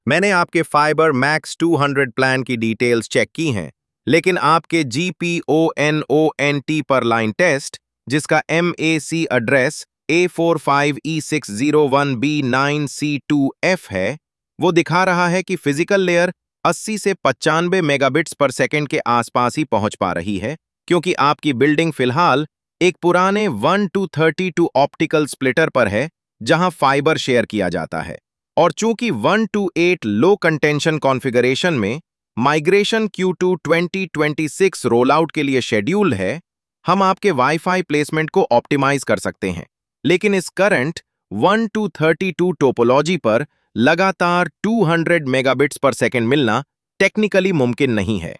मैंने आपके fibre max 200 plan की डिटेल्स चेक की हैं, लेकिन आपके GPONONT पर लाइन टेस्ट, जिसका MAC एड्रेस A45E601B9C2F है, वो दिखा रहा है कि फिजिकल लेयर 80 से 95 मेगाबिट्स पर सेकंड के आसपास ही पहुंच पा रही है, क्योंकि आपकी बिल्डिंग फिलहाल एक पुराने 1:32 ऑप्टिकल स्प्लिटर पर है, जहां फाइबर शेयर किया जाता है। और चूंकि 1:8 लो कंटेंशन कॉन्फ़िगरेशन में माइग्रेशन Q2 2026 रोलआउट के लिए शेड्यूल है, हम आपके वाईफाई प्लेसमेंट को ऑप्टिमाइज कर सकते हैं। लेकिन इस करंट 1:32 टोपोलॉजी पर लगातार 200 मेगाबिट्स पर सेकंड मिलना टेक्निकली मुमकिन नहीं है।